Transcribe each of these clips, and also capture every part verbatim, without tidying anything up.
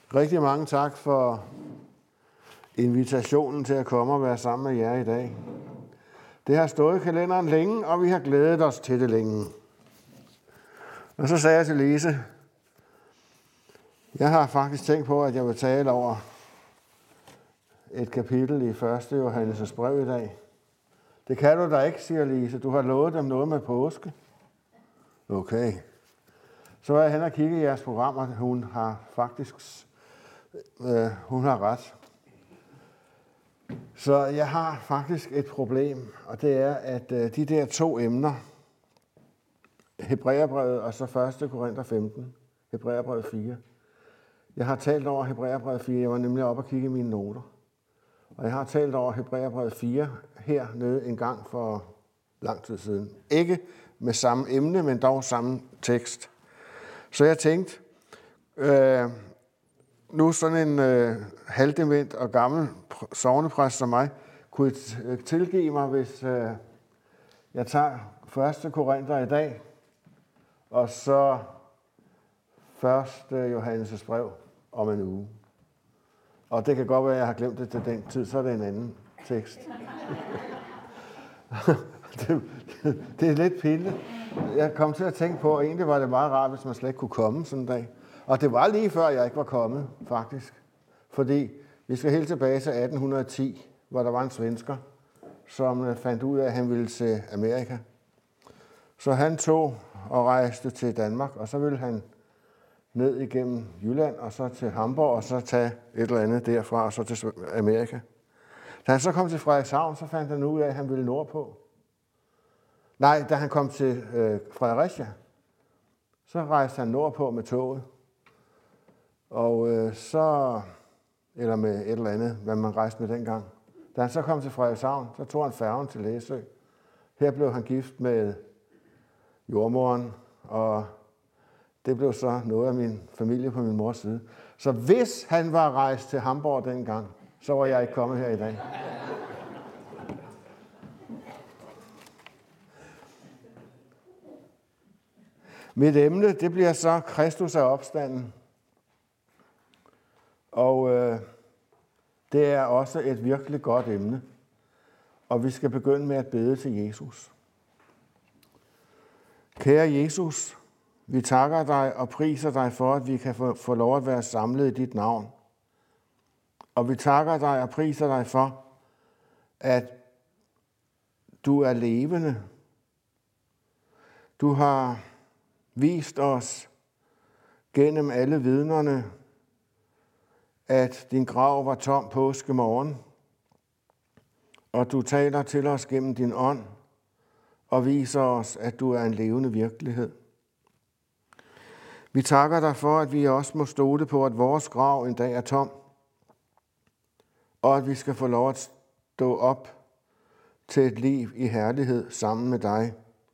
Rigtig mange tak for invitationen til at komme og være sammen med jer i dag. Det har stået i kalenderen længe, og vi har glædet os til det længe. Og så sagde jeg til Lise, jeg har faktisk tænkt på, at jeg vil tale over et kapitel i første Johannes' brev i dag. Det kan du da ikke, siger Lise. Du har lovet dem noget med påske. Okay. Så var jeg hen og kigge i jeres program, og hun har faktisk øh, hun har ret. Så jeg har faktisk et problem, og det er, at øh, de der to emner, Hebræerbrevet og så første Korinther femten, Hebræerbrevet fire. Jeg har talt over Hebræerbrevet fire, jeg var nemlig oppe og kigge i mine noter. Og jeg har talt over Hebræerbrevet fire hernede en gang for lang tid siden. Ikke med samme emne, men dog samme tekst. Så jeg tænkte, øh, nu sådan en øh, halvdement og gammel sognepræst som mig, kunne I tilgive mig, hvis øh, jeg tager første Korinther i dag, og så første Johannes' brev om en uge. Og det kan godt være, at jeg har glemt det til den tid, så er det en anden tekst. det, det, det er lidt pinligt. Jeg kom til at tænke på, at egentlig var det meget rart, hvis man slet ikke kunne komme sådan en dag. Og det var lige før, jeg ikke var kommet, faktisk. Fordi vi skal helt tilbage til atten ti, hvor der var en svensker, som fandt ud af, at han ville til Amerika. Så han tog og rejste til Danmark, og så ville han ned igennem Jylland, og så til Hamburg, og så tage et eller andet derfra, og så til Amerika. Da han så kom til Frederikshavn, så fandt han ud af, at han ville nordpå. Nej, da han kom til øh, Fredericia, så rejste han nordpå med toget. Og øh, så, eller med et eller andet, hvad man rejste med dengang. Da han så kom til Frederikshavn, så tog han færgen til Læsø. Her blev han gift med jordmoren, og det blev så noget af min familie på min mors side. Så hvis han var rejst til Hamburg dengang, så var jeg ikke kommet her i dag. Mit emne, det bliver så Kristus af opstanden. Og øh, det er også et virkelig godt emne. Og vi skal begynde med at bede til Jesus. Kære Jesus, vi takker dig og priser dig for, at vi kan få, få lov at være samlet i dit navn. Og vi takker dig og priser dig for, at du er levende. Du har vist os gennem alle vidnerne, at din grav var tom påskemorgen, og du taler til os gennem din ånd og viser os, at du er en levende virkelighed. Vi takker dig for, at vi også må stole på, at vores grav en dag er tom, og at vi skal få lov at stå op til et liv i herlighed sammen med dig,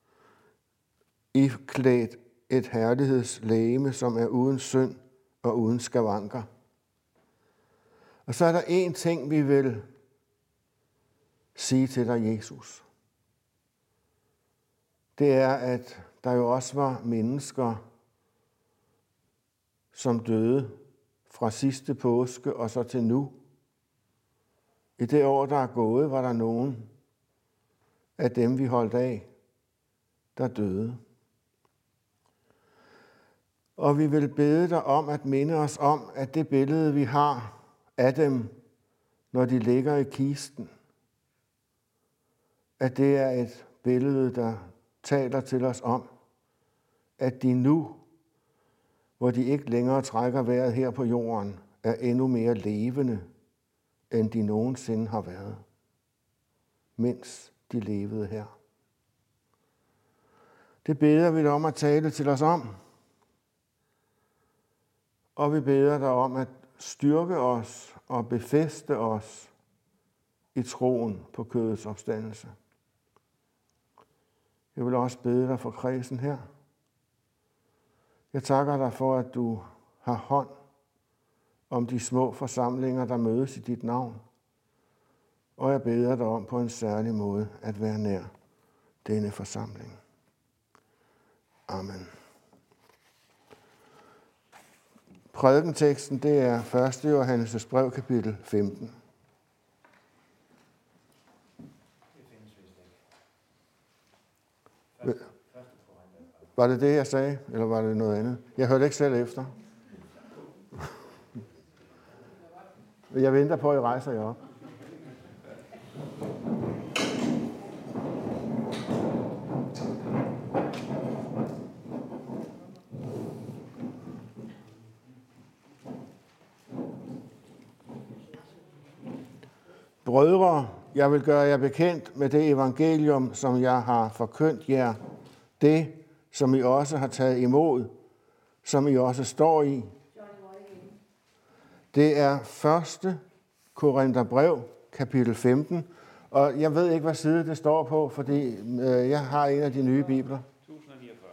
iklædt et herlighedslegeme, som er uden synd og uden skavanker. Og så er der én ting, vi vil sige til dig, Jesus. Det er, at der jo også var mennesker, som døde fra sidste påske og så til nu. I det år, der er gået, var der nogen af dem, vi holdt af, der døde. Og vi vil bede dig om at minde os om, at det billede, vi har af dem, når de ligger i kisten, at det er et billede, der taler til os om, at de nu, hvor de ikke længere trækker vejret her på jorden, er endnu mere levende, end de nogensinde har været, mens de levede her. Det beder vi dig om at tale til os om, og vi beder dig om at styrke os og befæste os i troen på kødets opstandelse. Jeg vil også bede dig for kredsen her. Jeg takker dig for, at du har hånd om de små forsamlinger, der mødes i dit navn. Og jeg beder dig om på en særlig måde at være nær denne forsamling. Amen. Prædikenteksten, det er første Johannes brev, kapitel femten. Var det det, jeg sagde, eller var det noget andet? Jeg hørte ikke selv efter. Jeg venter på, at I rejser jer op. Brødre, jeg vil gøre jer bekendt med det evangelium, som jeg har forkyndt jer, det, som I også har taget imod, som I også står i. Det er første Korintherbrev, kapitel femten, og jeg ved ikke, hvad side det står på, fordi øh, jeg har en af de nye bibler. tusind niogfyrre.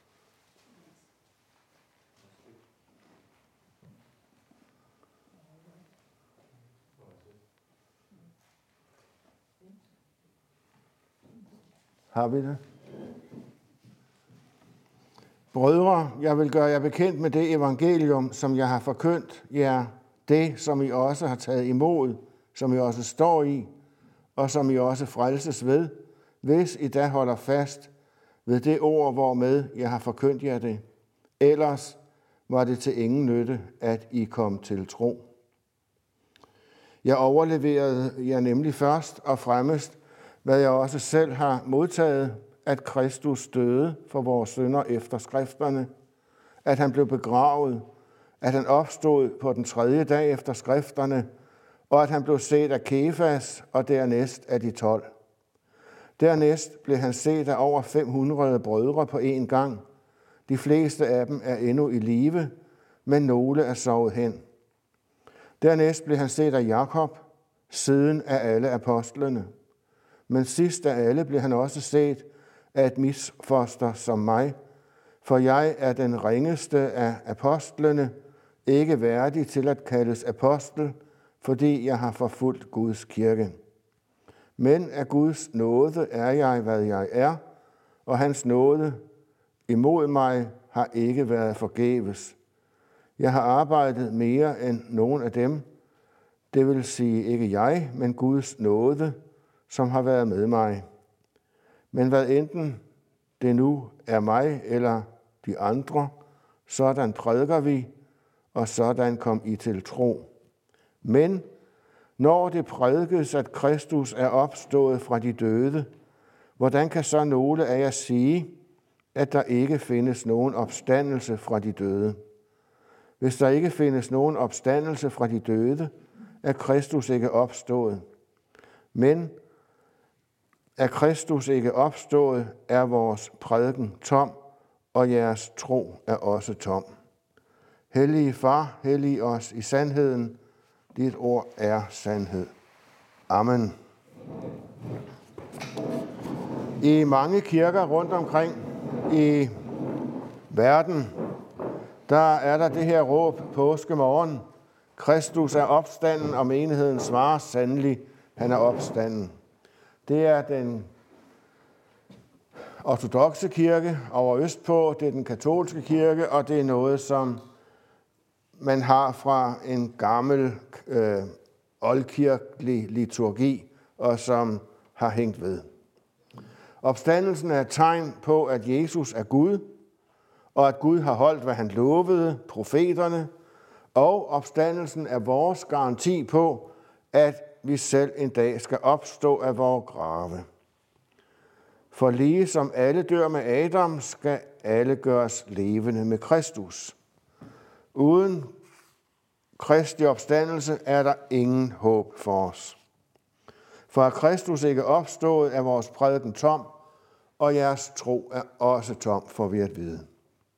Har vi det? Brødre, jeg vil gøre jer bekendt med det evangelium, som jeg har forkyndt jer, det, som I også har taget imod, som I også står i, og som I også frelses ved, hvis I da holder fast ved det ord, hvormed jeg har forkyndt jer det. Ellers var det til ingen nytte, at I kom til tro. Jeg overleverede jer nemlig først og fremmest, hvad jeg også selv har modtaget, at Kristus døde for vores synder efter skrifterne, at han blev begravet, at han opstod på den tredje dag efter skrifterne, og at han blev set af Kefas og dernæst af de tolv. Dernæst blev han set af over fem hundrede brødre på én gang. De fleste af dem er endnu i live, men nogle er sovet hen. Dernæst blev han set af Jakob, siden af alle apostlene. Men sidst af alle blev han også set af et misfoster som mig, for jeg er den ringeste af apostlene, ikke værdig til at kaldes apostel, fordi jeg har forfulgt Guds kirke. Men af Guds nåde er jeg, hvad jeg er, og hans nåde imod mig har ikke været forgæves. Jeg har arbejdet mere end nogen af dem, det vil sige ikke jeg, men Guds nåde, som har været med mig. Men hvad enten det nu er mig eller de andre, sådan prædiker vi, og sådan kom I til tro. Men når det prædikes, at Kristus er opstået fra de døde, hvordan kan så nogle af jer sige, at der ikke findes nogen opstandelse fra de døde? Hvis der ikke findes nogen opstandelse fra de døde, er Kristus ikke opstået. Men er Kristus ikke opstået, er vores prædiken tom, og jeres tro er også tom. Hellige Far, hellig os i sandheden. Dit ord er sandhed. Amen. I mange kirker rundt omkring i verden, der er der det her råb påskemorgen. Kristus er opstanden, og menigheden svarer sandelig, han er opstanden. Det er den ortodokse kirke over østpå, det er den katolske kirke, og det er noget, som man har fra en gammel øh, oldkirkelig liturgi, og som har hængt ved. Opstandelsen er et tegn på, at Jesus er Gud, og at Gud har holdt, hvad han lovede profeterne, og opstandelsen er vores garanti på, at vi selv en dag skal opstå af vores grave. For lige som alle dør med Adam, skal alle gøres levende med Kristus. Uden Kristi opstandelse er der ingen håb for os. For er Kristus ikke opstået, er vores prædiken tom, og jeres tro er også tom, får vi at vide.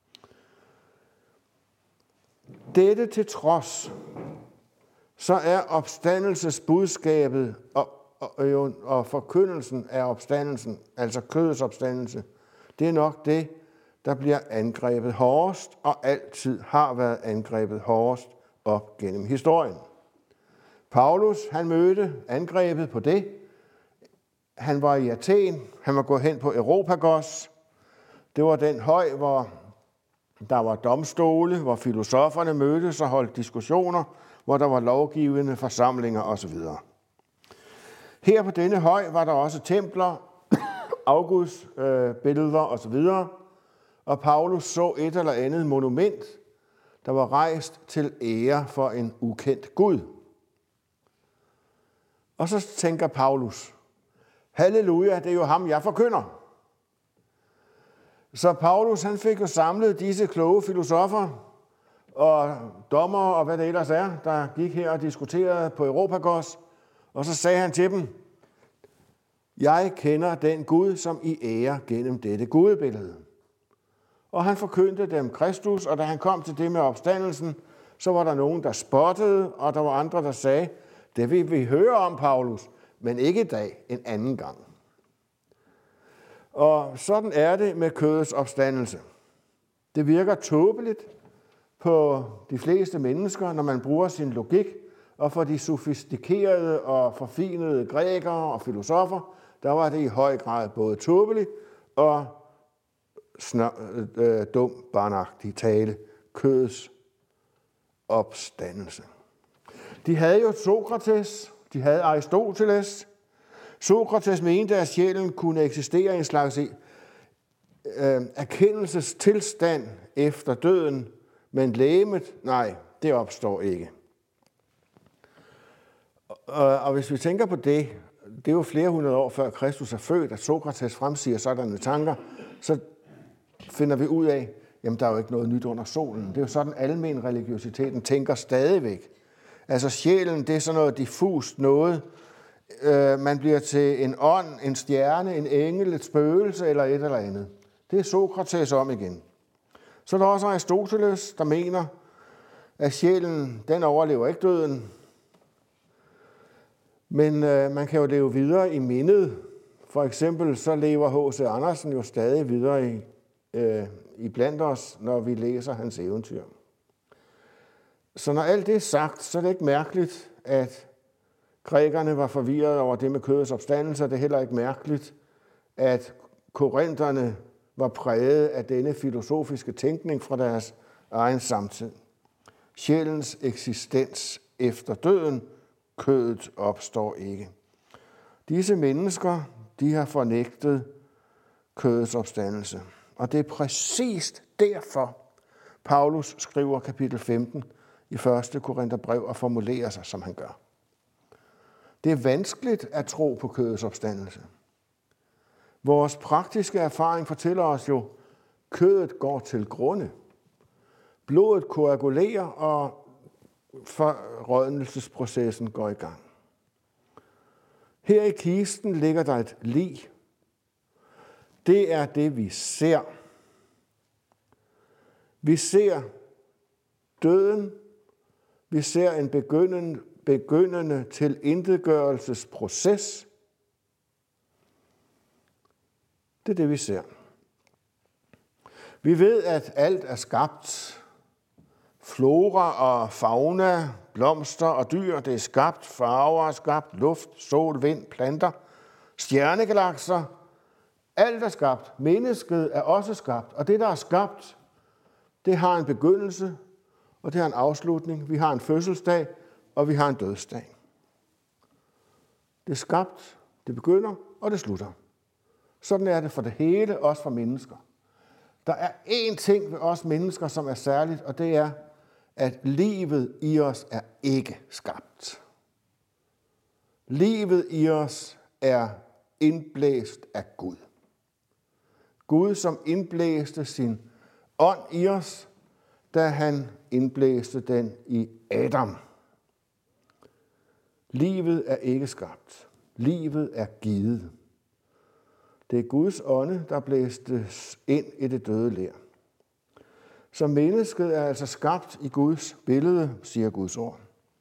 Dette til trods, så er opstandelsesbudskabet og, og, og forkyndelsen af opstandelsen, altså kødets opstandelse, det er nok det, der bliver angrebet hårdest, og altid har været angrebet hårdest op gennem historien. Paulus, han mødte angrebet på det. Han var i Athen, han var gået hen på Europagos. Det var den høj, hvor Der var domstole, hvor filosoferne mødtes og holdt diskussioner, hvor der var lovgivende forsamlinger osv. Her på denne høj var der også templer, afgudsbilleder øh, osv., og Paulus så et eller andet monument, der var rejst til ære for en ukendt Gud. Og så tænker Paulus, halleluja, det er jo ham, jeg forkynder. Så Paulus han fik jo samlet disse kloge filosofer og dommere og hvad det ellers er, der gik her og diskuterede på Europagos, og så sagde han til dem, jeg kender den Gud, som I ærer gennem dette gudebillede. Og han forkyndte dem Kristus, og da han kom til det med opstandelsen, så var der nogen, der spottede, og der var andre, der sagde, det vil vi høre om, Paulus, men ikke i dag, en anden gang. Og sådan er det med kødets opstandelse. Det virker tåbeligt på de fleste mennesker, når man bruger sin logik, og for de sofistikerede og forfinede grækere og filosofer, der var det i høj grad både tåbeligt og snør, øh, dum, barnagtig tale, kødets opstandelse. De havde jo Sokrates, de havde Aristoteles. Sokrates mente, at sjælen kunne eksistere i en slags øh, erkendelsestilstand efter døden, men legemet, nej, det opstår ikke. Og, og hvis vi tænker på det, det er jo flere hundrede år før Kristus er født, at Sokrates fremsiger sådanne tanker, så finder vi ud af, jamen der er jo ikke noget nyt under solen. Det er jo sådan, almen religiøsiteten tænker stadigvæk. Altså sjælen, det er sådan noget diffust noget. Øh, man bliver til en ånd, en stjerne, en engel, et spøgelse eller et eller andet. Det er Sokrates om igen. Så er der også Aristoteles, der mener, at sjælen, den overlever ikke døden. Men øh, man kan jo leve videre i mindet. For eksempel så lever H C Andersen jo stadig videre i, øh, i blandt os, når vi læser hans eventyr. Så når alt det er sagt, så er det ikke mærkeligt, at grækerne var forvirret over det med kødets opstandelse. Det er heller ikke mærkeligt, at korinterne var præget af denne filosofiske tænkning fra deres egen samtid. Sjælens eksistens efter døden, kødet opstår ikke. Disse mennesker, de har fornægtet kødets opstandelse. Og det er præcist derfor, Paulus skriver kapitel femten i første Korintherbrev og formulerer sig, som han gør. Det er vanskeligt at tro på kødets opstandelse. Vores praktiske erfaring fortæller os jo, at kødet går til grunde. Blodet koagulerer, og forrådnelsesprocessen går i gang. Her i kisten ligger der et lig. Det er det, vi ser. Vi ser døden. Vi ser en begyndende, begyndende til intetgørelsesproces. Det er det, vi ser. Vi ved, at alt er skabt. Flora og fauna, blomster og dyr, det er skabt. Farver er skabt. Luft, sol, vind, planter, stjernegalakser. Alt er skabt. Mennesket er også skabt. Og det, der er skabt, det har en begyndelse, og det har en afslutning. Vi har en fødselsdag, og vi har en dødsdag. Det er skabt, det begynder, og det slutter. Sådan er det for det hele, også for mennesker. Der er én ting ved os mennesker, som er særligt, og det er, at livet i os er ikke skabt. Livet i os er indblæst af Gud. Gud, som indblæste sin ånd i os, da han indblæste den i Adam. Livet er ikke skabt. Livet er givet. Det er Guds ånde, der blæstes ind i det døde ler. Så mennesket er altså skabt i Guds billede, siger Guds ord.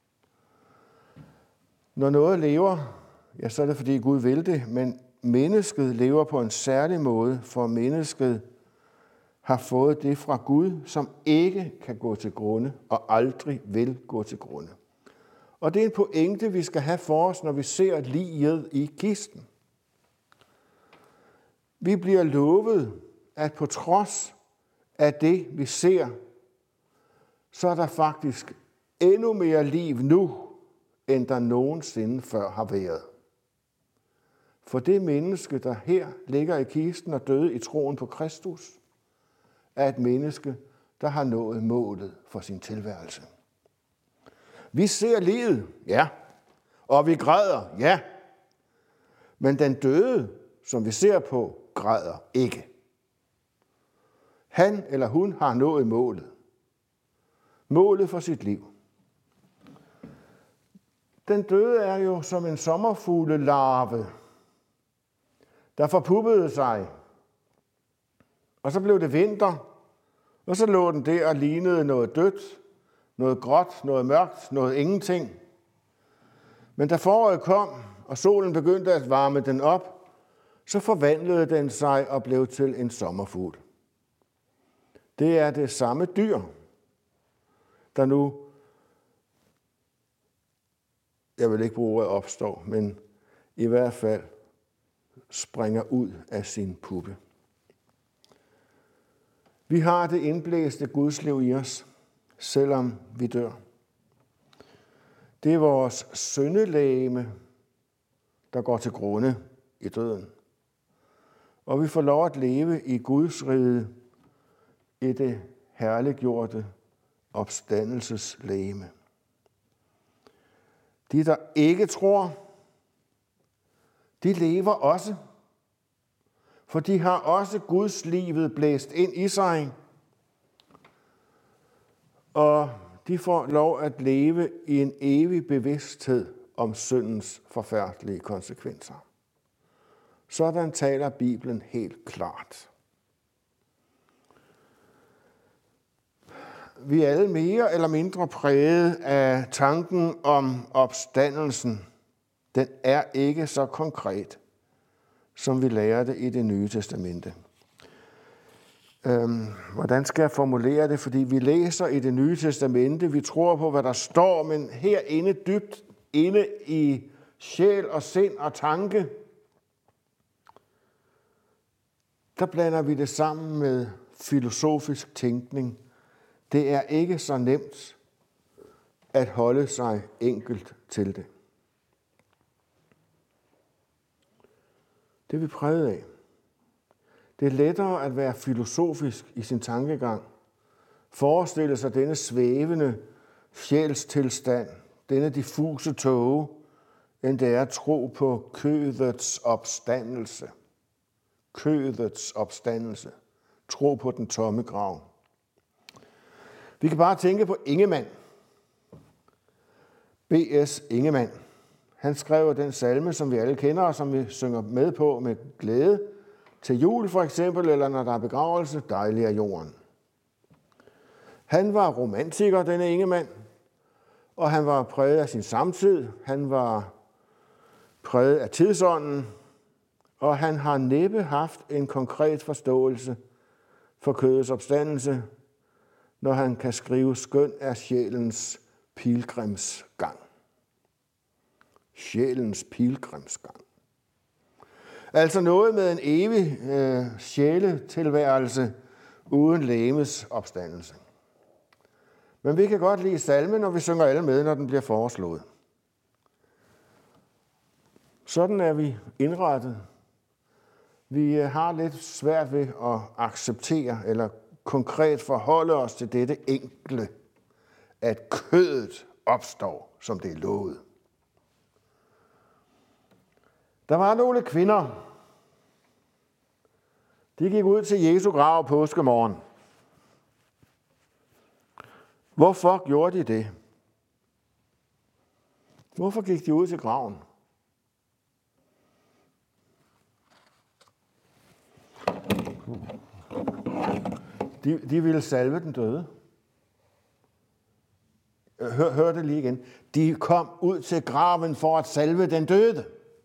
Når noget lever, ja, så er det fordi Gud vil det, men mennesket lever på en særlig måde, for mennesket har fået det fra Gud, som ikke kan gå til grunde og aldrig vil gå til grunde. Og det er en pointe, vi skal have for os, når vi ser liget i kisten. Vi bliver lovet, at på trods af det, vi ser, så er der faktisk endnu mere liv nu, end der nogensinde før har været. For det menneske, der her ligger i kisten og døde i troen på Kristus, er et menneske, der har nået målet for sin tilværelse. Vi ser livet, ja, og vi græder, ja. Men den døde, som vi ser på, græder ikke. Han eller hun har nået målet. Målet for sit liv. Den døde er jo som en sommerfuglelarve, der forpuppede sig. Og så blev det vinter, og så lå den der og lignede noget dødt, noget gråt, noget mørkt, noget ingenting. Men da foråret kom, og solen begyndte at varme den op, så forvandlede den sig og blev til en sommerfugl. Det er det samme dyr, der nu, jeg vil ikke bruge ordet opstår, men i hvert fald springer ud af sin puppe. Vi har det indblæste Gudsliv i os, selvom vi dør. Det er vores syndelegeme, der går til grunde i døden. Og vi får lov at leve i Guds rige, i det herliggjorte opstandelseslegeme. De, der ikke tror, de lever også, for de har også Guds livet blæst ind i sig, og de får lov at leve i en evig bevidsthed om syndens forfærdelige konsekvenser. Sådan taler Bibelen helt klart. Vi er alle mere eller mindre præget af tanken om opstandelsen. Den er ikke så konkret, som vi lærer det i Det Nye Testamente. Øhm, hvordan skal jeg formulere det? Fordi vi læser i Det Nye Testamente, vi tror på, hvad der står, men herinde dybt inde i sjæl og sind og tanke, der blander vi det sammen med filosofisk tænkning. Det er ikke så nemt at holde sig enkelt til det. Det er vi præget af. Det er lettere at være filosofisk i sin tankegang. Forestille sig denne svævende sjælstilstand, denne diffuse tåge, end det er at tro på kødets opstandelse. Kødets opstandelse. Tro på den tomme grav. Vi kan bare tænke på Ingemann. B S Ingemann. Han skrev den salme, som vi alle kender, og som vi synger med på med glæde. Til jul for eksempel, eller når der er begravelse, dejlig er jorden. Han var romantiker, denne Ingemann, og han var præget af sin samtid. Han var præget af tidsånden, og han har næppe haft en konkret forståelse for kødets opstandelse, når han kan skrive skøn af sjælens pilgrimsgang. Sjælens pilgrimsgang. Altså noget med en evig øh, sjæletilværelse uden legemes opstandelse. Men vi kan godt lide salmen, når vi synger alle med, når den bliver foreslået. Sådan er vi indrettet. Vi har lidt svært ved at acceptere eller konkret forholde os til dette enkle, at kødet opstår, som det er lovet. Der var nogle kvinder. De gik ud til Jesu grav påskemorgen. Hvorfor gjorde de det? Hvorfor gik de ud til graven? De, de ville salve den døde. Hør, hør det lige igen. De kom ud til graven for at salve den døde.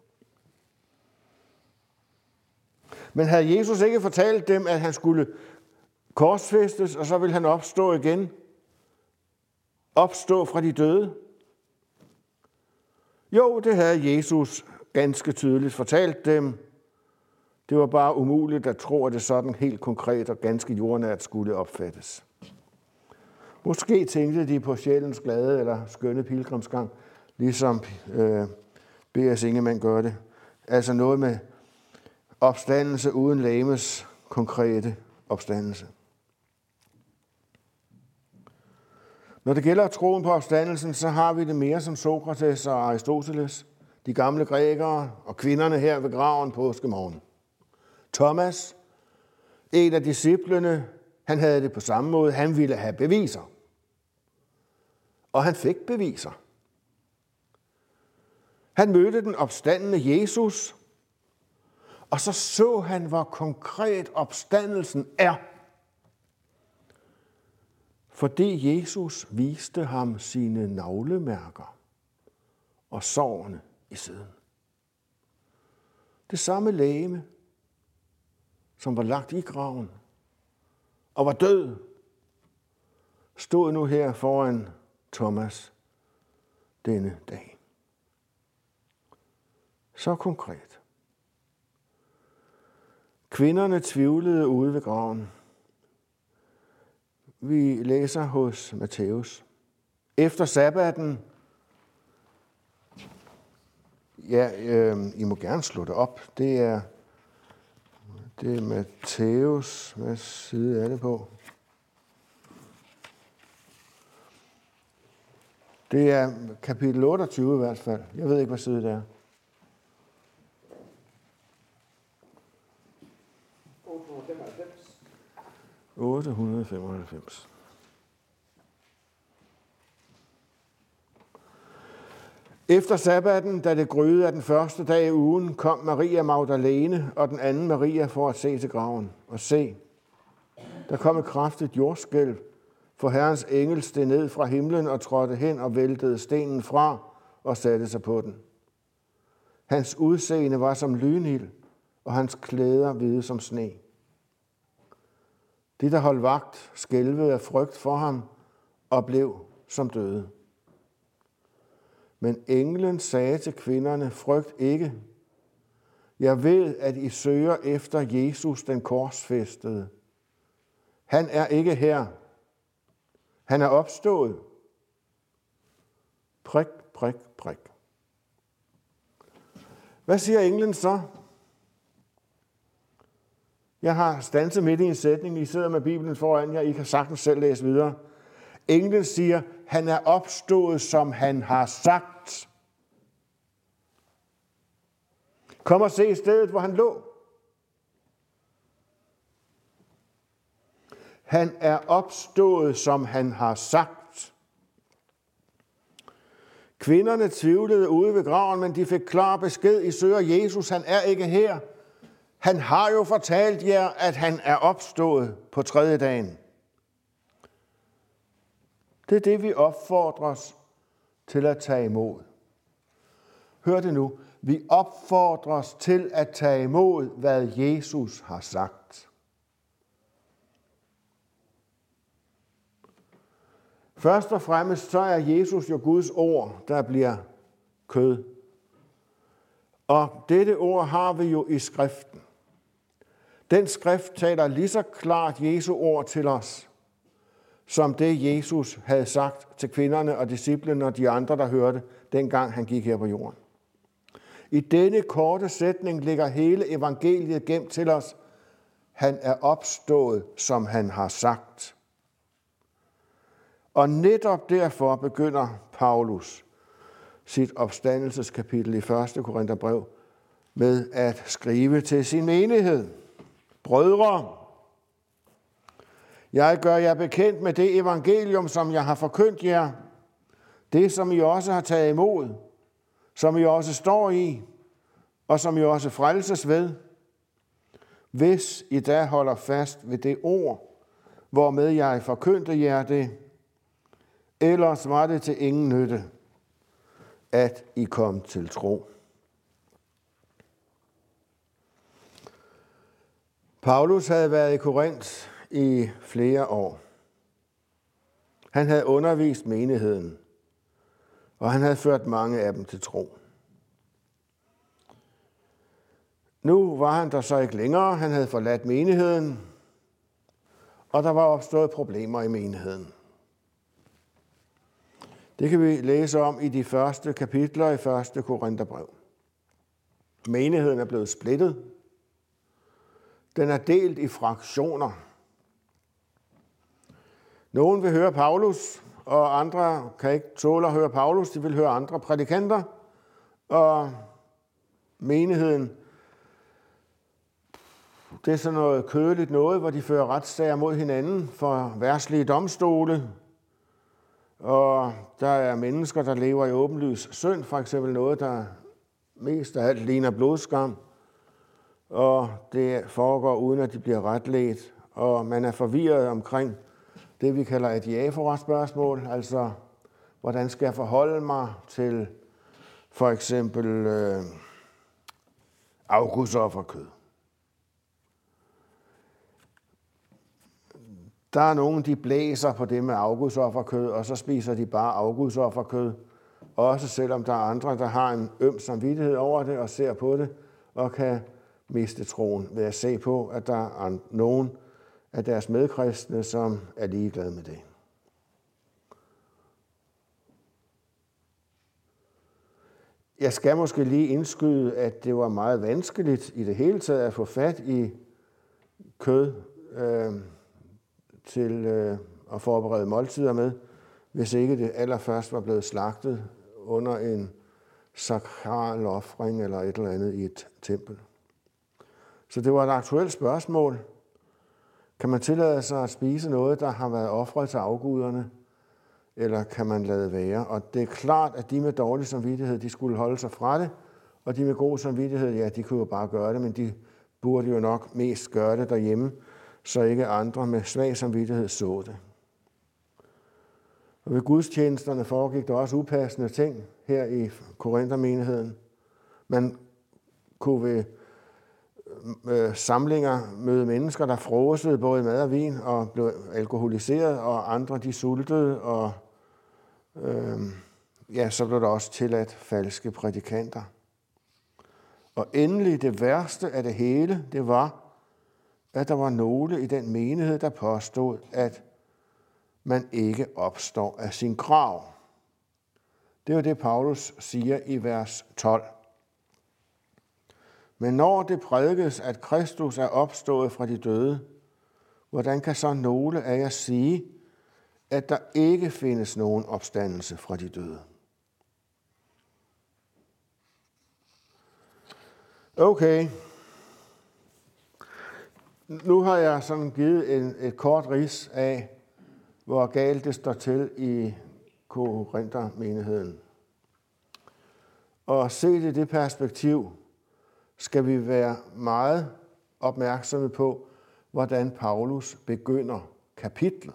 Men havde Jesus ikke fortalt dem, at han skulle korsfæstes, og så ville han opstå igen? Opstå fra de døde? Jo, det havde Jesus ganske tydeligt fortalt dem. Det var bare umuligt at tro, at det sådan helt konkret og ganske jordnært skulle opfattes. Måske tænkte de på sjælens glade eller skønne pilgrimsgang, ligesom øh, B S Ingemann gør det. Altså noget med opstandelse uden legemes konkrete opstandelse. Når det gælder troen på opstandelsen, så har vi det mere som Sokrates og Aristoteles, de gamle grækere og kvinderne her ved graven påskemorgen. Thomas, en af disciplene, han havde det på samme måde. Han ville have beviser. Og han fik beviser. Han mødte den opstandende Jesus, og så så han, hvor konkret opstandelsen er. Fordi Jesus viste ham sine navlemærker og sårene i siden. Det samme legeme, som var lagt i graven og var død, stod nu her foran Thomas denne dag. Så konkret. Kvinderne tvivlede ude ved graven. Vi læser hos Matthæus. Efter sabbaten, ja, øh, I må gerne slå det op. Det er, det er Matthæus. Hvad side er det på? Det er kapitel otteogtyve i hvert fald. Jeg ved ikke, hvad side det er. otte hundrede femoghalvfems. Efter sabbaten, da det gryede af den første dag i ugen, kom Maria Magdalene og den anden Maria for at se til graven. Og se, der kom et kraftigt jordskælv, for Herrens engel steg ned fra himlen og trådte hen og væltede stenen fra og satte sig på den. Hans udseende var som lynild, og hans klæder hvide som sne. De, der holdt vagt, skælvede af frygt for ham og blev som døde. Men englen sagde til kvinderne, frygt ikke. Jeg ved, at I søger efter Jesus, den korsfæstede. Han er ikke her. Han er opstået. Prik, prik, prik. Hvad siger englen så? Jeg har standset midt i en sætning. I sidder med Bibelen foran jer. I kan sagtens selv læse videre. Englen siger, han er opstået, som han har sagt. Kom og se stedet, hvor han lå. Han er opstået, som han har sagt. Kvinderne tvivlede ude ved graven, men de fik klar besked. I søger Jesus, han er ikke her. Han har jo fortalt jer, at han er opstået på tredje dagen. Det er det, vi opfordres til at tage imod. Hør det nu. Vi opfordres til at tage imod, hvad Jesus har sagt. Først og fremmest så er Jesus jo Guds ord, der bliver kød. Og dette ord har vi jo i skriften. Den skrift taler lige så klart Jesu ord til os, som det Jesus havde sagt til kvinderne og disciplene og de andre, der hørte, dengang han gik her på jorden. I denne korte sætning ligger hele evangeliet gemt til os. Han er opstået, som han har sagt. Og netop derfor begynder Paulus sit opstandelseskapitel i første Korintherbrev med at skrive til sin menighed. Brødre, jeg gør jer bekendt med det evangelium, som jeg har forkyndt jer, det som I også har taget imod, som I også står i, og som I også frelses ved, hvis I da holder fast ved det ord, hvormed jeg forkyndte jer det, ellers var det til ingen nytte, at I kom til tro. Paulus havde været i Korinth i flere år. Han havde undervist menigheden, og han havde ført mange af dem til tro. Nu var han der så ikke længere. Han havde forladt menigheden, og der var opstået problemer i menigheden. Det kan vi læse om i de første kapitler i første Korintherbrev. Menigheden er blevet splittet. Den er delt i fraktioner. Nogen vil høre Paulus, og andre kan ikke tåle at høre Paulus. De vil høre andre prædikanter. Og menigheden, det er sådan noget kødeligt noget, hvor de fører retssager mod hinanden for verdslige domstole. Og der er mennesker, der lever i åbenlys synd, for eksempel noget, der mest af alt ligner blodskam. Og det foregår uden, at de bliver retledt. Og man er forvirret omkring det, vi kalder et diafora-spørgsmål. Altså, hvordan skal jeg forholde mig til for eksempel øh, afgudsofferkød? Der er nogen, de blæser på det med afgudsofferkød, og så spiser de bare afgudsofferkød. Også selvom der er andre, der har en øm samvittighed over det og ser på det, og kan miste troen ved at se på, at der er nogen af deres medkristne, som er ligeglade med det. Jeg skal måske lige indskyde, at det var meget vanskeligt i det hele taget at få fat i kød øh, til øh, at forberede måltider med, hvis ikke det allerførst var blevet slagtet under en sakral ofring eller et eller andet i et tempel. Så det var et aktuelt spørgsmål. Kan man tillade sig at spise noget, der har været ofret til afguderne, eller kan man lade være? Og det er klart, at de med dårlig samvittighed, de skulle holde sig fra det, og de med god samvittighed, ja, de kunne jo bare gøre det, men de burde jo nok mest gøre det derhjemme, så ikke andre med svag samvittighed så det. Og ved gudstjenesterne foregik der også upassende ting her i Korinthermenigheden. Man kunne ved øh, samlinger møde mennesker, der fråsede både mad og vin og blev alkoholiseret, og andre de sultede, og øh, ja, så blev der også tilladt falske prædikanter. Og endelig det værste af det hele, det var, at der var nogle i den menighed, der påstod, at man ikke opstår af sin grav. Det er jo det, Paulus siger i vers tolv. Men når det prædikes, at Kristus er opstået fra de døde, hvordan kan så nogle af jer sige, at der ikke findes nogen opstandelse fra de døde? Okay. Nu har jeg sådan givet en, et kort rids af, hvor galt det står til i Korinthermenigheden. Og set i det perspektiv, skal vi være meget opmærksomme på, hvordan Paulus begynder kapitlet.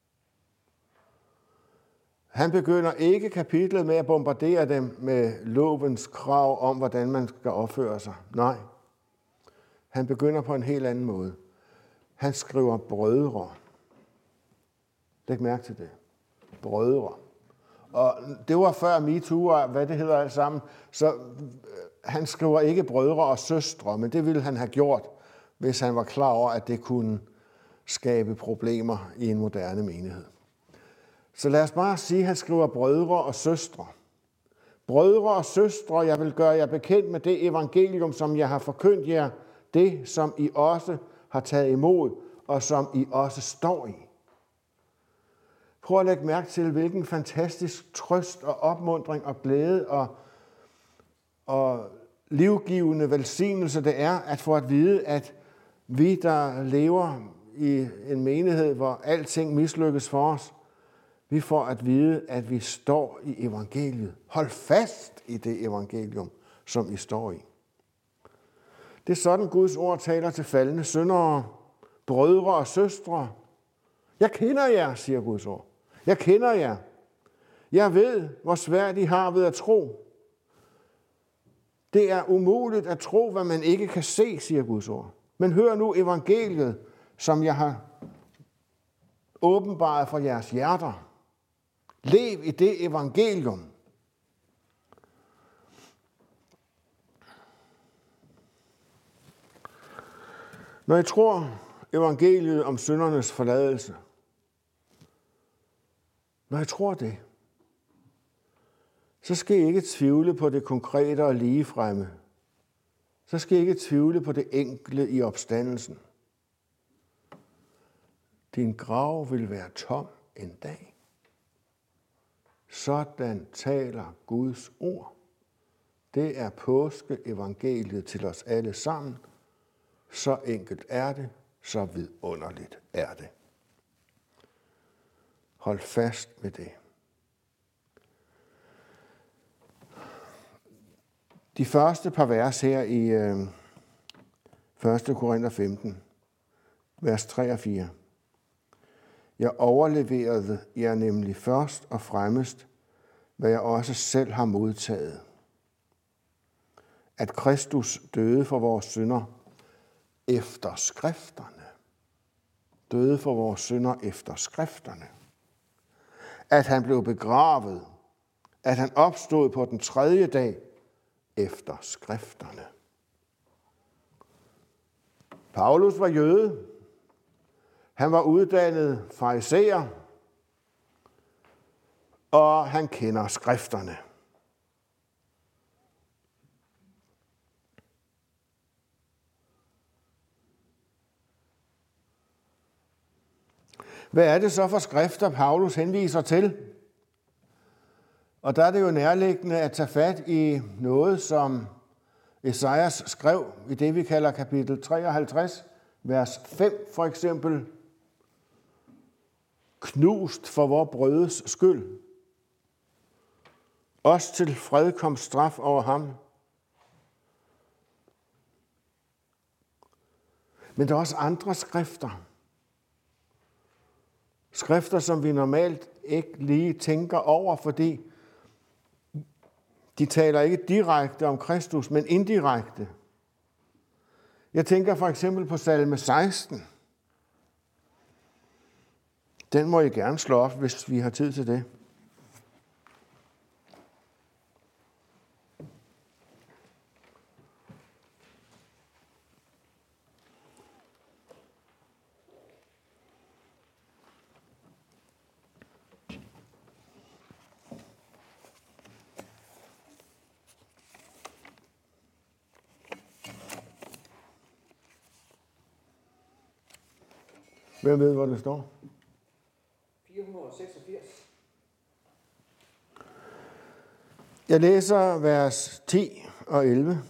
Han begynder ikke kapitlet med at bombardere dem med lovens krav om, hvordan man skal opføre sig. Nej. Han begynder på en helt anden måde. Han skriver brødre. Læg mærke til det. Brødre. Og det var før MeToo, og hvad det hedder alt sammen. Så han skriver ikke brødre og søstre, men det ville han have gjort, hvis han var klar over, at det kunne skabe problemer i en moderne menighed. Så lad os bare sige, at han skriver brødre og søstre. Brødre og søstre, jeg vil gøre jer bekendt med det evangelium, som jeg har forkyndt jer, det, som I også har taget imod, og som I også står i. Prøv at lægge mærke til, hvilken fantastisk trøst og opmuntring og glæde og, og livgivende velsignelse det er, at få at vide, at vi, der lever i en menighed, hvor alting mislykkes for os, vi får at vide, at vi står i evangeliet. Hold fast i det evangelium, som I står i. Det er sådan, Guds ord taler til faldne syndere, brødre og søstre. Jeg kender jer, siger Guds ord. Jeg kender jer. Jeg ved, hvor svært I har ved at tro. Det er umuligt at tro, hvad man ikke kan se, siger Guds ord. Men hør nu evangeliet, som jeg har åbenbaret for jeres hjerter. Lev i det evangelium. Når I tror evangeliet om syndernes forladelse, når I tror det, så skal I ikke tvivle på det konkrete og ligefremme. Så skal I ikke tvivle på det enkle i opstandelsen. Din grav vil være tom en dag. Sådan taler Guds ord. Det er påskeevangeliet til os alle sammen. Så enkelt er det, så vidunderligt er det. Hold fast ved det. De første par vers her i øh, første Korinther femten, vers tre og fire. Jeg overleverede jer nemlig først og fremmest, hvad jeg også selv har modtaget. At Kristus døde for vores synder efter skrifterne. Døde for vores synder efter skrifterne. At han blev begravet. At han opstod på den tredje dag efter skrifterne. Paulus var jøde. Han var uddannet farisæer, og han kender skrifterne. Hvad er det så for skrifter, Paulus henviser til? Og der er det jo nærliggende at tage fat i noget, som Esajas skrev i det, vi kalder kapitel treoghalvtreds, vers fem for eksempel. Knust for vor brødes skyld. Også til fred kom straf over ham. Men der er også andre skrifter. Skrifter, som vi normalt ikke lige tænker over, fordi de taler ikke direkte om Kristus, men indirekte. Jeg tænker for eksempel på salme seksten. Den må I gerne slå op, hvis vi har tid til det. Hvem ved, hvor det står? fire hundrede og seksogfirs. Jeg læser vers ti og elleve.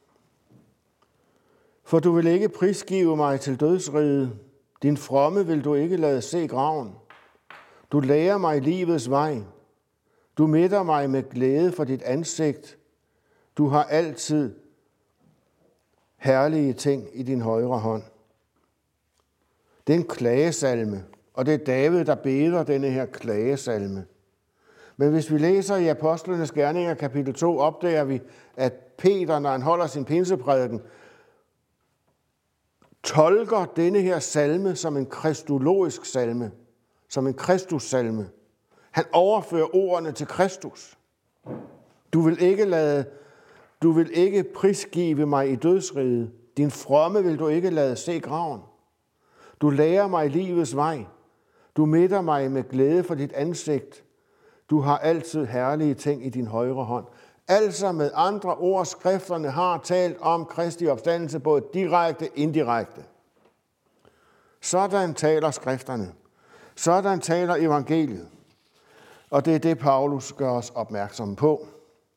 For du vil ikke prisgive mig til dødsriget. Din fromme vil du ikke lade se graven. Du lærer mig livets vej. Du mætter mig med glæde for dit ansigt. Du har altid herlige ting i din højre hånd. Det er en klagesalme, og det er David, der beder denne her klagesalme. Men hvis vi læser i Apostlenes Gerninger kapitel to, opdager vi, at Peter, når han holder sin pinseprædiken, tolker denne her salme som en kristologisk salme, som en Kristussalme. Han overfører ordene til Kristus. Du vil ikke lade, du vil ikke prisgive mig i dødsriget. Din fromme vil du ikke lade se graven. Du lærer mig livets vej. Du mætter mig med glæde for dit ansigt. Du har altid herlige ting i din højre hånd. Altså med andre ord, skrifterne har talt om Kristi opstandelse både direkte og indirekte. Sådan taler skrifterne. Sådan taler evangeliet. Og det er det, Paulus gør os opmærksom på.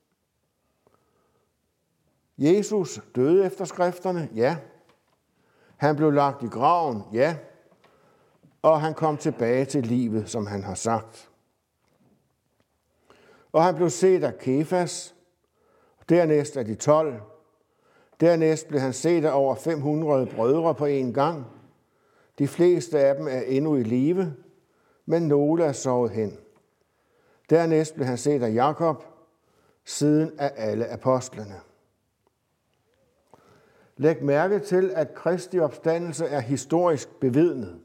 Jesus døde efter skrifterne, ja. Han blev lagt i graven, ja. Og han kom tilbage til livet, som han har sagt. Og han blev set af Kefas, dernæst af de tolv. Dernæst blev han set af over fem hundrede brødre på en gang. De fleste af dem er endnu i live, men nogle er sovet hen. Dernæst blev han set af Jakob, siden af alle apostlene. Læg mærke til, at Kristi opstandelse er historisk bevidnet.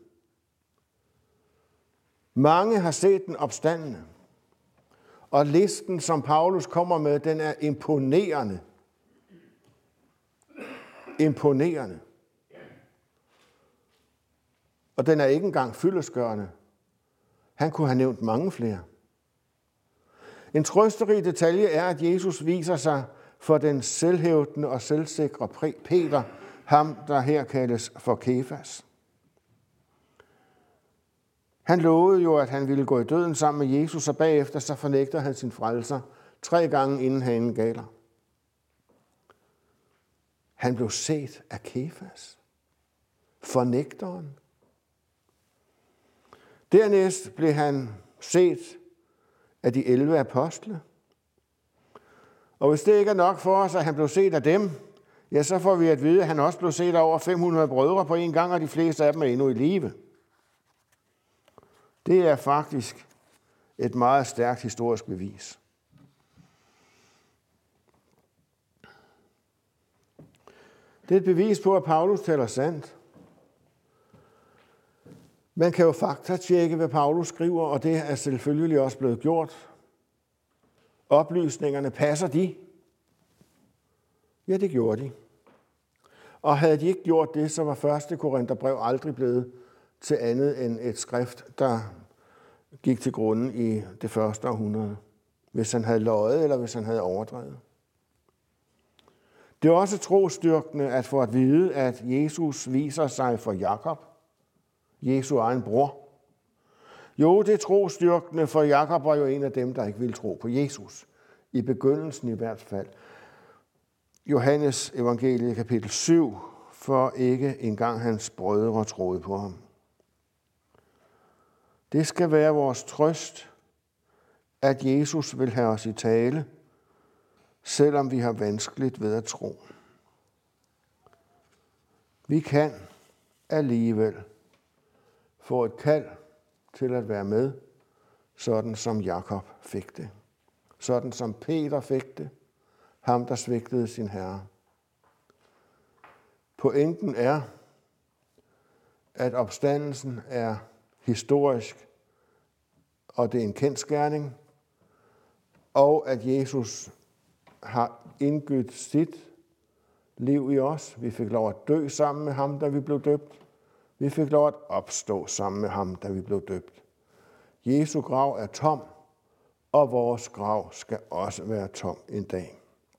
Mange har set den opstandende. Og listen, som Paulus kommer med, den er imponerende. Imponerende. Og den er ikke engang fyldestgørende. Han kunne have nævnt mange flere. En trøsterig detalje er, at Jesus viser sig for den selvhævdende og selvsikre Peter, ham der her kaldes for Kefas. Han lovede jo, at han ville gå i døden sammen med Jesus, og bagefter så fornægter han sin frelser tre gange inden hanen galer. Han blev set af Kefas, fornægteren. Dernæst blev han set af de elleve apostle. Og hvis det ikke er nok for os, at han blev set af dem, ja, så får vi at vide, at han også blev set af over fem hundrede brødre på en gang, og de fleste af dem er endnu i live. Det er faktisk et meget stærkt historisk bevis. Det er et bevis på, at Paulus taler sandt. Man kan jo faktatjekke, hvad Paulus skriver, og det er selvfølgelig også blevet gjort. Oplysningerne, passer de? Ja, det gjorde de. Og havde de ikke gjort det, så var første Korintherbrev aldrig blevet til andet end et skrift, der gik til grunde i det første århundrede. Hvis han havde løjet, eller hvis han havde overdrevet. Det er også trosstyrkende at få at vide, at Jesus viser sig for Jakob, Jesu egen bror. Jo, det er trosstyrkende, for Jakob var jo en af dem, der ikke ville tro på Jesus. I begyndelsen i hvert fald. Johannes evangelie kapitel syv, for ikke engang hans brødre troede på ham. Det skal være vores trøst, at Jesus vil have os i tale, selvom vi har vanskeligt ved at tro. Vi kan alligevel få et kald til at være med, sådan som Jakob fik det. Sådan som Peter fik det, ham der svigtede sin herre. Pointen er, at opstandelsen er historisk, og det er en kendsgerning, og at Jesus har indgydt sit liv i os. Vi fik lov at dø sammen med ham, da vi blev døbt. Vi fik lov at opstå sammen med ham, da vi blev døbt. Jesu grav er tom, og vores grav skal også være tom en dag.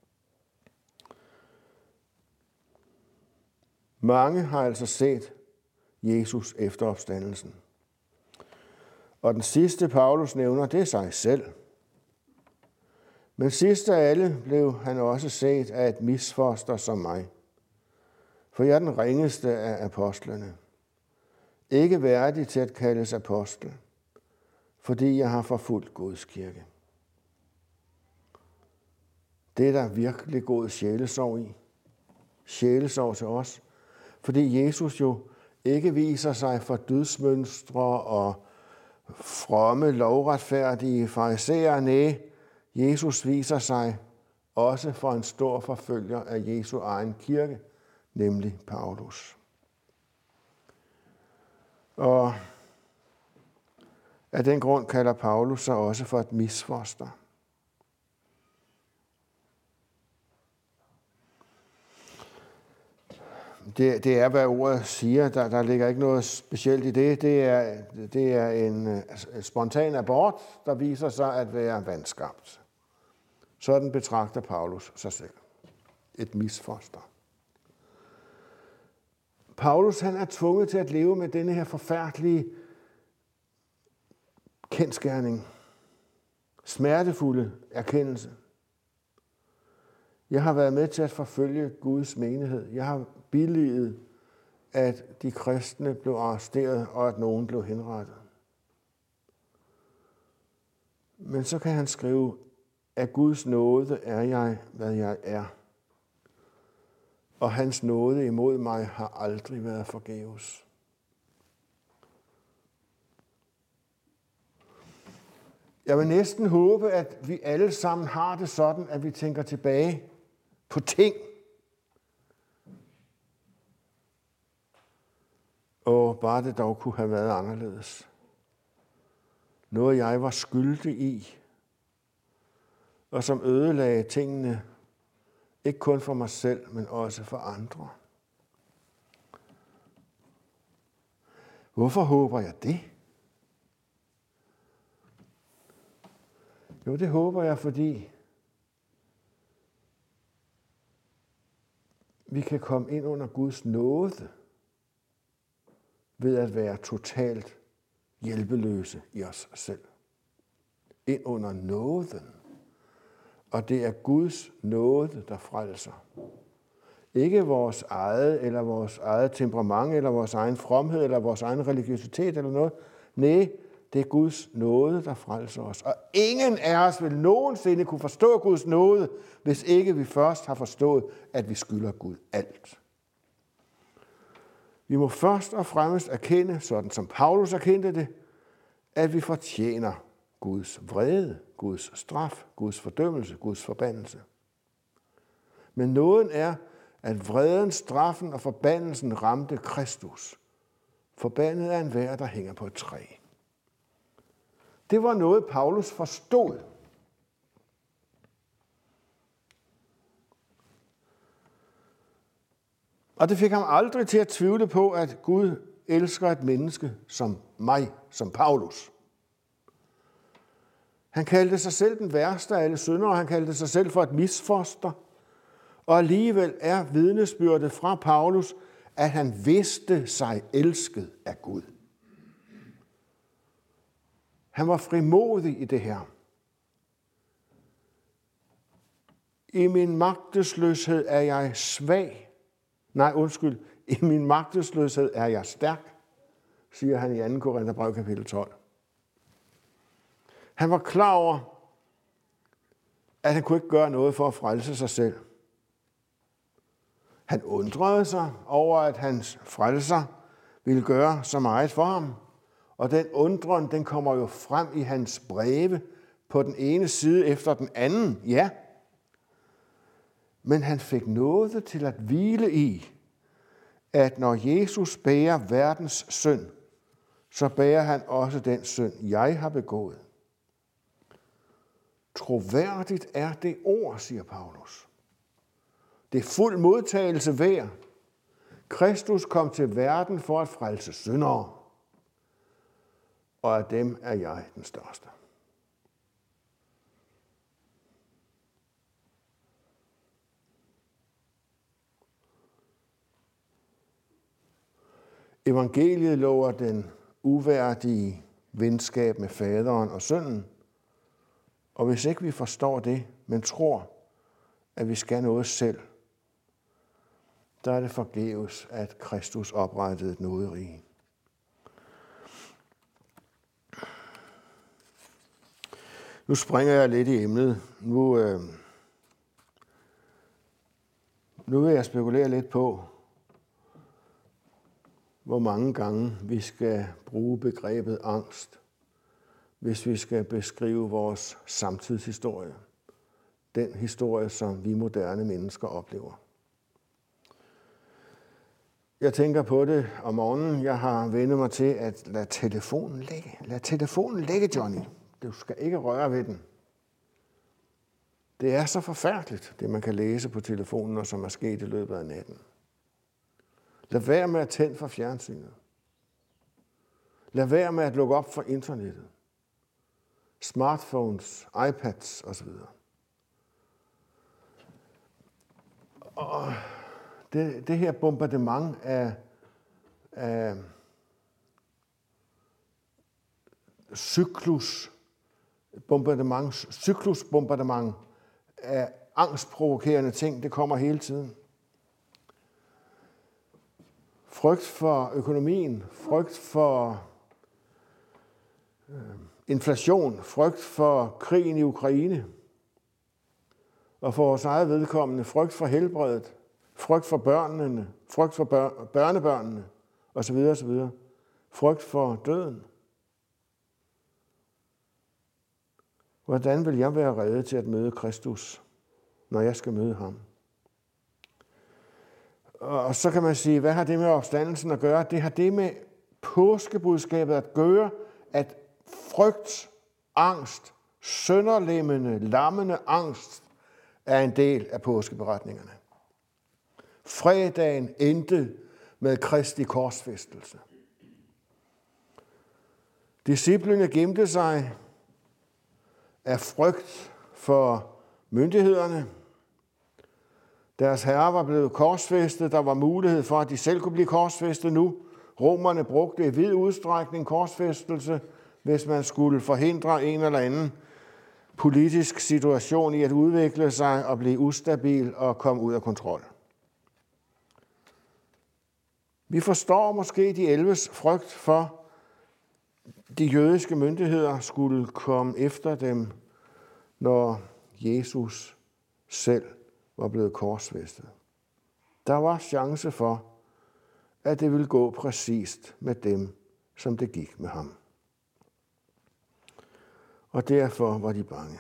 Mange har altså set Jesus efter opstandelsen. Og den sidste, Paulus nævner, det er sig selv. Men sidst af alle blev han også set af et misfoster som mig. For jeg er den ringeste af apostlene. Ikke værdig til at kaldes apostel, fordi jeg har forfulgt Guds kirke. Det er der virkelig god sjælesorg i. Sjælesorg til os. Fordi Jesus jo ikke viser sig for dødsmønstre og fromme, lovretfærdige farisæere. Næh, Jesus viser sig også for en stor forfølger af Jesu egen kirke, nemlig Paulus. Og af den grund kalder Paulus sig også for et misfoster. Det, det er, hvad ordet siger. Der, der ligger ikke noget specielt i det. Det er, det er en, en spontan abort, der viser sig at være vanskabt. Sådan betragter Paulus sig selv. Et misfoster. Paulus han er tvunget til at leve med denne her forfærdelige kendsgerning. Smertefulde erkendelse. Jeg har været med til at forfølge Guds menighed. Jeg har billiget, at de kristne blev arresteret, og at nogen blev henrettet. Men så kan han skrive, af Guds nåde er jeg, hvad jeg er. Og hans nåde imod mig har aldrig været forgæves. Jeg vil næsten håbe, at vi alle sammen har det sådan, at vi tænker tilbage på ting. Og bare det dog kunne have været anderledes. Noget jeg var skyldig i, og som ødelagde tingene, ikke kun for mig selv, men også for andre. Hvorfor håber jeg det? Jo, det håber jeg, fordi vi kan komme ind under Guds nåde ved at være totalt hjælpeløse i os selv. Ind under nåden. Og det er Guds nåde, der frelser. Ikke vores eget, eller vores eget temperament, eller vores egen fromhed, eller vores egen religiøsitet, eller noget. Nej, det er Guds nåde, der frelser os. Og ingen af os vil nogensinde kunne forstå Guds nåde, hvis ikke vi først har forstået, at vi skylder Gud alt. Vi må først og fremmest erkende, sådan som Paulus erkendte det, at vi fortjener Guds vrede, Guds straf, Guds fordømmelse, Guds forbandelse. Men nåden er, at vreden, straffen og forbandelsen ramte Kristus. Forbandet er enhver, der hænger på et træ. Det var noget, Paulus forstod. Og det fik ham aldrig til at tvivle på, at Gud elsker et menneske som mig, som Paulus. Han kaldte sig selv den værste af alle syndere, og han kaldte sig selv for et misfoster. Og alligevel er vidnesbyrdet fra Paulus, at han vidste sig elsket af Gud. Han var frimodig i det her. I min magtesløshed er jeg svag. Nej, undskyld. I min magtesløshed er jeg stærk, siger han i anden Korintherbrev kapitel tolv. Han var klar over, at han kunne ikke gøre noget for at frelse sig selv. Han undrede sig over, at hans frelser ville gøre så meget for ham. Og den undren, den kommer jo frem i hans breve på den ene side efter den anden, ja. Men han fik noget til at hvile i, at når Jesus bærer verdens synd, så bærer han også den synd, jeg har begået. Troværdigt er det ord, siger Paulus. Det er fuld modtagelse værd. Kristus kom til verden for at frelse syndere, og af dem er jeg den største. Evangeliet lover den uværdige venskab med faderen og sønnen, og hvis ikke vi forstår det, men tror, at vi skal noget selv, der er det forgæves, at Kristus oprettede et nåderige. Nu springer jeg lidt i emnet. Nu, øh, nu vil jeg spekulere lidt på, hvor mange gange vi skal bruge begrebet angst, hvis vi skal beskrive vores samtidshistorie. Den historie, som vi moderne mennesker oplever. Jeg tænker på det om morgenen. Jeg har vendt mig til at lade telefonen ligge. Lad telefonen ligge, Johnny. Du skal ikke røre ved den. Det er så forfærdeligt, det man kan læse på telefonen, og som er sket i løbet af natten. Lad være med at tænde for fjernsynet. Lad være med at lukke op for internettet. Smartphones, iPads osv. Og det, det her bombardement af, af cyklus, bombardement, cyklusbombardement af angstprovokerende ting, det kommer hele tiden. Frygt for økonomien, frygt for øh, inflation, frygt for krigen i Ukraine, og for vores eget vedkommende, frygt for helbredet, frygt for børnene, frygt for bør- børnebørnene, osv. osv. Frygt for døden. Hvordan vil jeg være rede til at møde Kristus, når jeg skal møde ham? Og så kan man sige, hvad har det med opstandelsen at gøre? Det har det med påskebudskabet at gøre, at frygt, angst, sønderlemmende, lammende angst er en del af påskeberetningerne. Fredagen endte med Kristi korsfæstelse. Disciplene gemte sig af frygt for myndighederne. Deres herre var blevet korsfæstet. Der var mulighed for, at de selv kunne blive korsfæstet nu. Romerne brugte i vid udstrækning korsfæstelse, hvis man skulle forhindre en eller anden politisk situation i at udvikle sig og blive ustabil og komme ud af kontrol. Vi forstår måske de elves frygt for, de jødiske myndigheder skulle komme efter dem, når Jesus selv var blevet korsfæstet. Der var chance for, at det ville gå præcist med dem, som det gik med ham. Og derfor var de bange.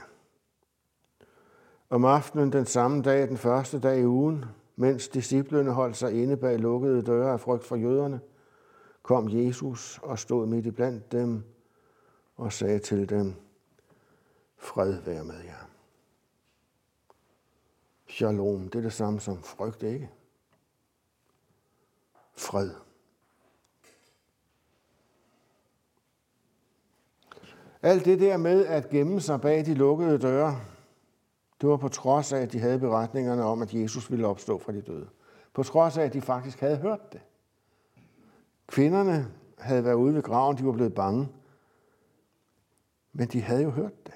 Om aftenen den samme dag, den første dag i ugen, mens disciplene holdt sig inde bag lukkede døre af frygt for jøderne, kom Jesus og stod midt iblandt dem og sagde til dem, fred være med jer. Shalom, det er det samme som frygt ikke. Fred. Alt det der med at gemme sig bag de lukkede døre, det var på trods af, at de havde beretningerne om, at Jesus ville opstå fra de døde. På trods af, at de faktisk havde hørt det. Kvinderne havde været ude ved graven, de var blevet bange. Men de havde jo hørt det.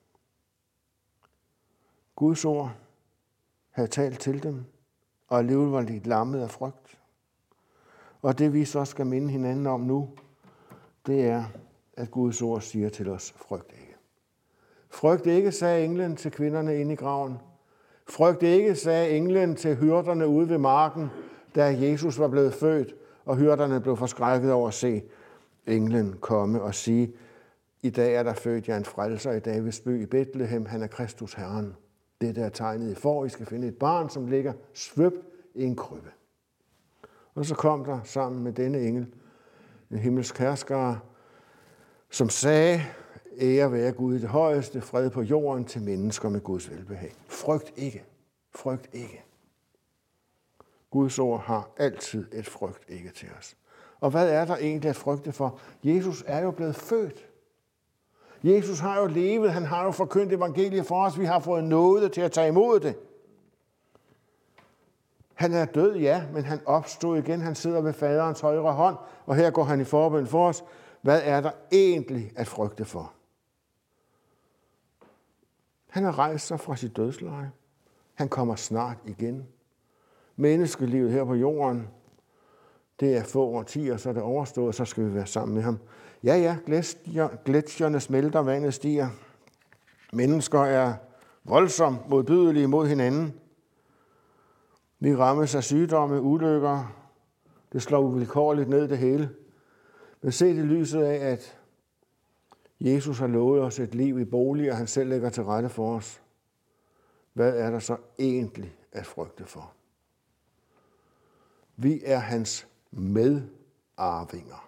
Guds ord havde talt til dem, og alligevel var de lammet af frygt. Og det vi så skal minde hinanden om nu, det er, at Guds ord siger til os, frygt ikke. Frygt ikke, sagde englen til kvinderne inde i graven. Frygt ikke, sagde englen til hyrderne ude ved marken, da Jesus var blevet født, og hyrderne blev forskrækket over at se englen komme og sige, i dag er der født jer en frelser i Davids by i Bethlehem, han er Kristus Herren. Det der er tegnet i for, I skal finde et barn, som ligger svøbt i en krybbe. Og så kom der sammen med denne engel en himmelsk herskare, som sagde, ære være Gud i det højeste, fred på jorden til mennesker med Guds velbehag. Frygt ikke. Frygt ikke. Guds ord har altid et frygt ikke til os. Og hvad er der egentlig at frygte for? Jesus er jo blevet født. Jesus har jo levet, han har jo forkyndt evangeliet for os, vi har fået nåde til at tage imod det. Han er død, ja, men han opstod igen, han sidder ved faderens højre hånd, og her går han i forbøn for os. Hvad er der egentlig at frygte for? Han har rejst sig fra sit dødsleje. Han kommer snart igen. Menneskelivet her på jorden, det er få årtier, så er det overstået, så skal vi være sammen med ham. Ja, ja, gletsjerne smelter, vandet stiger. Mennesker er voldsomt modbydelige mod hinanden. Vi rammes af sygdomme, ulykker. Det slår uvilkårligt ned det hele. Men se det lyset af, at Jesus har lovet os et liv i bolig, og han selv lægger til rette for os. Hvad er der så egentlig at frygte for? Vi er hans medarvinger.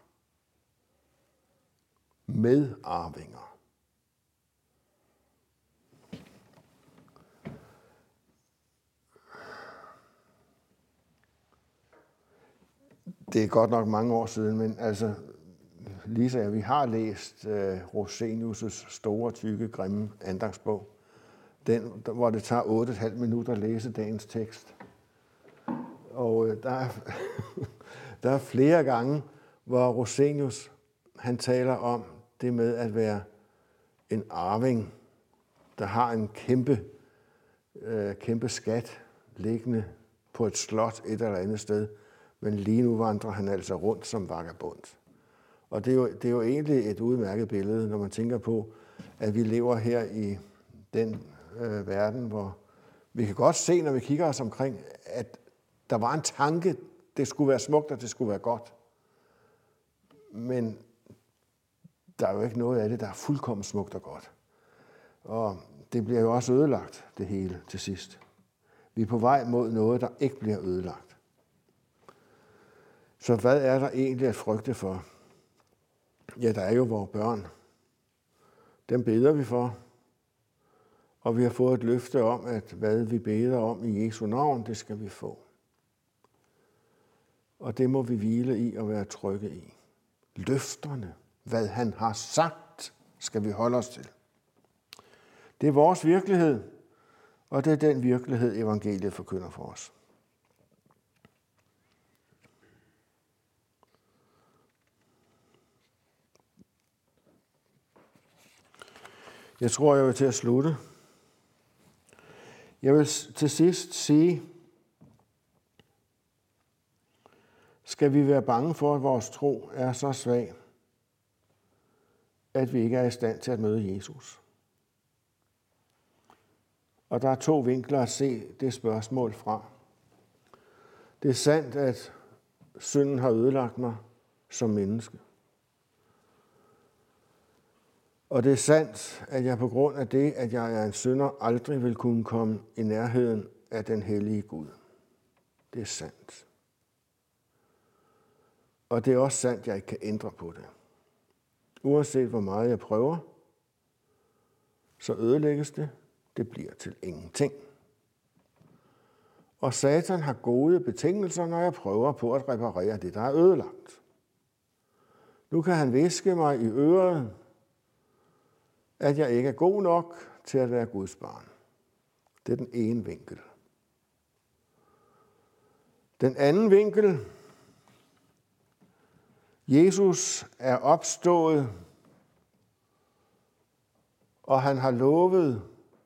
Medarvinger. Det er godt nok mange år siden, men altså, Lisa og vi har læst uh, Rosenius' store, tykke, grimme andagsbog. Den, hvor det tager otte og et halvt minutter at læse dagens tekst. Og uh, der, er, der er flere gange, hvor Rosenius han taler om det med at være en arving, der har en kæmpe, uh, kæmpe skat liggende på et slot et eller andet sted. Men lige nu vandrer han altså rundt som vagabond. Og det er, jo, det er jo egentlig et udmærket billede, når man tænker på, at vi lever her i den øh, verden, hvor vi kan godt se, når vi kigger os omkring, at der var en tanke, det skulle være smukt, og det skulle være godt. Men der er jo ikke noget af det, der er fuldkommen smukt og godt. Og det bliver jo også ødelagt, det hele til sidst. Vi er på vej mod noget, der ikke bliver ødelagt. Så hvad er der egentlig at frygte for? Ja, der er jo vores børn. Dem beder vi for. Og vi har fået et løfte om, at hvad vi beder om i Jesu navn, det skal vi få. Og det må vi hvile i og være trygge i. Løfterne, hvad han har sagt, skal vi holde os til. Det er vores virkelighed, og det er den virkelighed, evangeliet forkynder for os. Jeg tror, jeg vil til at slutte. Jeg vil til sidst sige, skal vi være bange for, at vores tro er så svag, at vi ikke er i stand til at møde Jesus? Og der er to vinkler at se det spørgsmål fra. Det er sandt, at synden har ødelagt mig som menneske. Og det er sandt, at jeg på grund af det, at jeg er en synder, aldrig vil kunne komme i nærheden af den hellige Gud. Det er sandt. Og det er også sandt, at jeg ikke kan ændre på det. Uanset hvor meget jeg prøver, så ødelægges det. Det bliver til ingenting. Og Satan har gode betingelser, når jeg prøver på at reparere det, der er ødelagt. Nu kan han hviske mig i øret, at jeg ikke er god nok til at være Guds barn. Det er den ene vinkel. Den anden vinkel. Jesus er opstået, og han har lovet,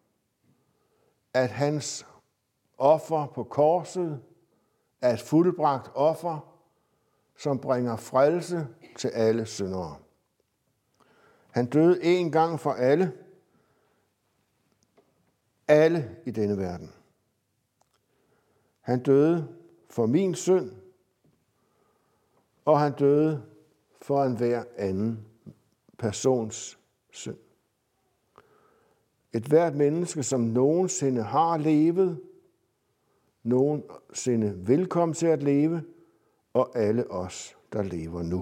at hans offer på korset er et fuldbragt offer, som bringer frelse til alle syndere. Han døde en gang for alle, alle i denne verden. Han døde for min synd, og han døde for enhver anden persons synd. Et hvert menneske, som nogensinde har levet, nogensinde vil komme til at leve, og alle os, der lever nu.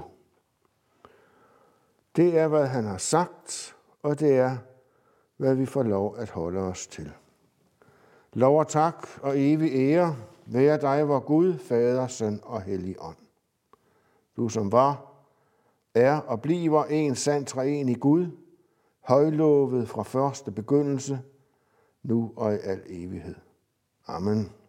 Det er, hvad han har sagt, og det er, hvad vi får lov at holde os til. Lov og tak og evig ære være dig, vor Gud, Fader, Søn og Hellig Ånd. Du som var, er og bliver en sand treenig Gud, højlovet fra første begyndelse, nu og i al evighed. Amen.